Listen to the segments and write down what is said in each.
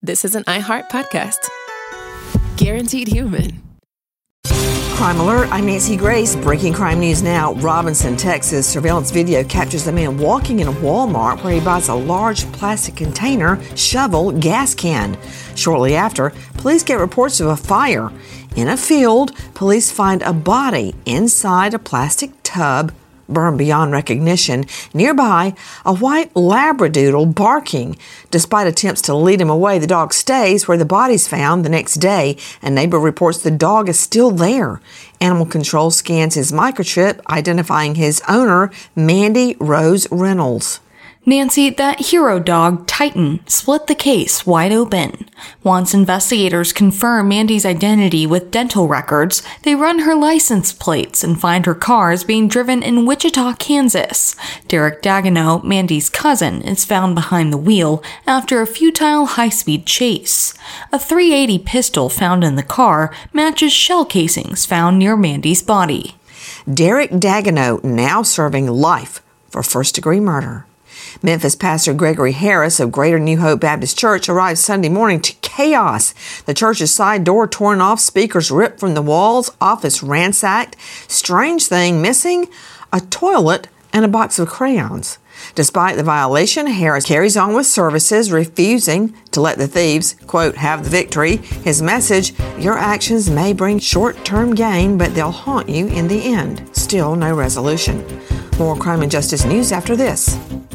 This is an iHeart podcast. Guaranteed human. Crime Alert, I'm Nancy Grace. Breaking crime news now. Robinson, Texas. Surveillance video captures a man walking in a Walmart where he buys a large plastic container, shovel, gas can. Shortly after, police get reports of a fire. In a field, police find a body inside a plastic tub, burned beyond recognition. Nearby, a white Labradoodle barking. Despite attempts to lead him away, the dog stays where the body's found the next day. A neighbor reports the dog is still there. Animal Control scans his microchip, identifying his owner, Mandy Rose Reynolds. Nancy, that hero dog, Titan, split the case wide open. Once investigators confirm Mandy's identity with dental records, they run her license plates and find her car is being driven in Wichita, Kansas. Derek Dagenot, Mandy's cousin, is found behind the wheel after a futile high-speed chase. A .380 pistol found in the car matches shell casings found near Mandy's body. Derek Dagenot now serving life for first-degree murder. Memphis pastor Gregory Harris of Greater New Hope Baptist Church arrived Sunday morning to chaos. The church's side door torn off, speakers ripped from the walls, office ransacked. Strange thing missing, a toilet and a box of crayons. Despite the violation, Harris carries on with services, refusing to let the thieves, quote, have the victory. His message, your actions may bring short-term gain, but they'll haunt you in the end. Still no resolution. More crime and justice news after this.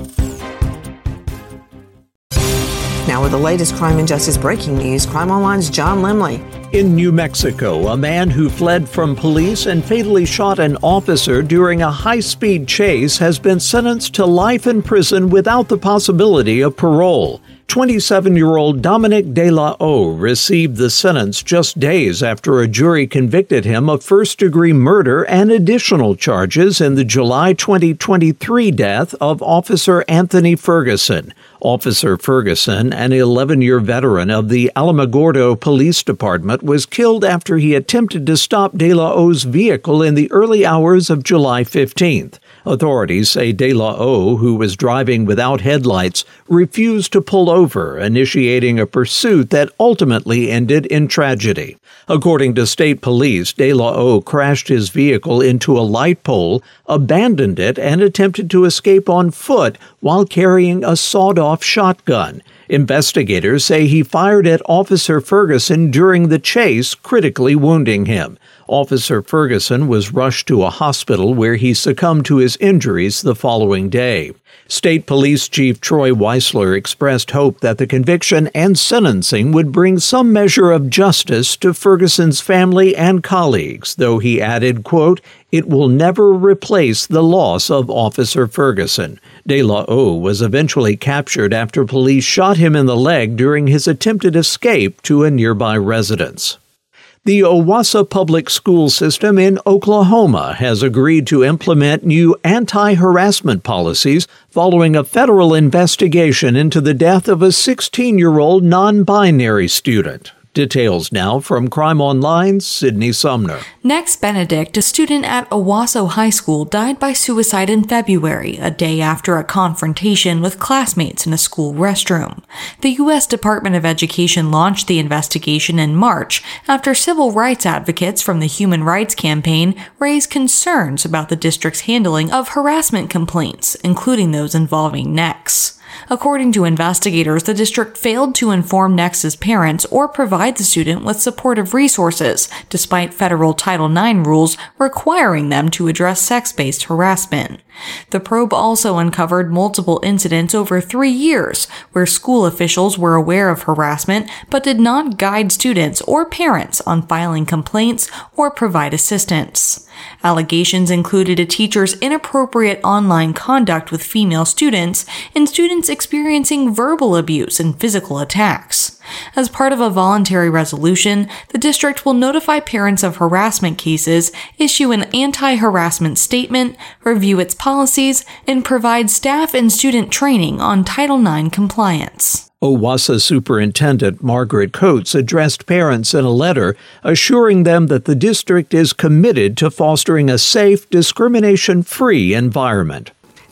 Now with the latest crime and justice breaking news, Crime Online's John Limley. In New Mexico, a man who fled from police and fatally shot an officer during a high-speed chase has been sentenced to life in prison without the possibility of parole. 27-year-old Dominic De La O received the sentence just days after a jury convicted him of first-degree murder and additional charges in the July 2023 death of Officer Anthony Ferguson. Officer Ferguson, an 11-year veteran of the Alamogordo Police Department, was killed after he attempted to stop De La O's vehicle in the early hours of July 15th. Authorities say De La O, who was driving without headlights, refused to pull over, initiating a pursuit that ultimately ended in tragedy. According to state police, De La O crashed his vehicle into a light pole, abandoned it, and attempted to escape on foot while carrying a sawed-off shotgun. Investigators say he fired at Officer Ferguson during the chase, critically wounding him. Officer Ferguson was rushed to a hospital where he succumbed to his injuries the following day. State Police Chief Troy Weisler expressed hope that the conviction and sentencing would bring some measure of justice to Ferguson's family and colleagues, though he added, quote, it will never replace the loss of Officer Ferguson. De La O was eventually captured after police shot him in the leg during his attempted escape to a nearby residence. The Owasso Public School System in Oklahoma has agreed to implement new anti-harassment policies following a federal investigation into the death of a 16-year-old non-binary student. Details now from Crime Online's Sydney Sumner. Next Benedict, a student at Owasso High School, died by suicide in February, a day after a confrontation with classmates in a school restroom. The U.S. Department of Education launched the investigation in March after civil rights advocates from the Human Rights Campaign raised concerns about the district's handling of harassment complaints, including those involving NEX. According to investigators, the district failed to inform NEX's parents or provide the student with supportive resources, despite federal Title IX rules requiring them to address sex-based harassment. The probe also uncovered multiple incidents over 3 years where school officials were aware of harassment but did not guide students or parents on filing complaints or provide assistance. Allegations included a teacher's inappropriate online conduct with female students and students experiencing verbal abuse and physical attacks. As part of a voluntary resolution, the district will notify parents of harassment cases, issue an anti-harassment statement, review its policies, and provide staff and student training on Title IX compliance. Owasso Superintendent Margaret Coates addressed parents in a letter assuring them that the district is committed to fostering a safe, discrimination-free environment.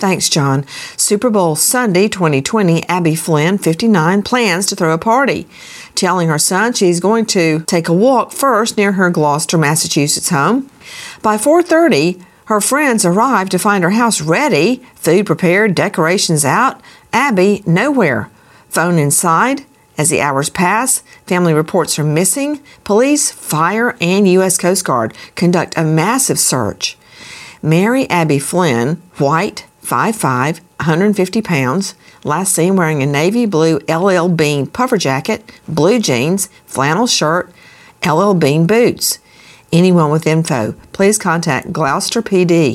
Thanks, John. Super Bowl Sunday 2020, Abby Flynn, 59, plans to throw a party, telling her son she's going to take a walk first near her Gloucester, Massachusetts home. By 4:30, her friends arrive to find her house ready, food prepared, decorations out. Abby, nowhere. Phone inside. As the hours pass, family reports her missing. Police, fire, and U.S. Coast Guard conduct a massive search. Mary Abby Flynn, white, 5'5", 150 pounds, last seen wearing a navy blue LL Bean puffer jacket, blue jeans, flannel shirt, LL Bean boots. Anyone with info, please contact Gloucester PD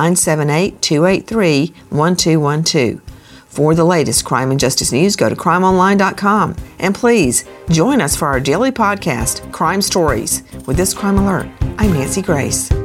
978-283-1212. For the latest crime and justice news, go to crimeonline.com. And please join us for our daily podcast, Crime Stories. With this Crime Alert, I'm Nancy Grace.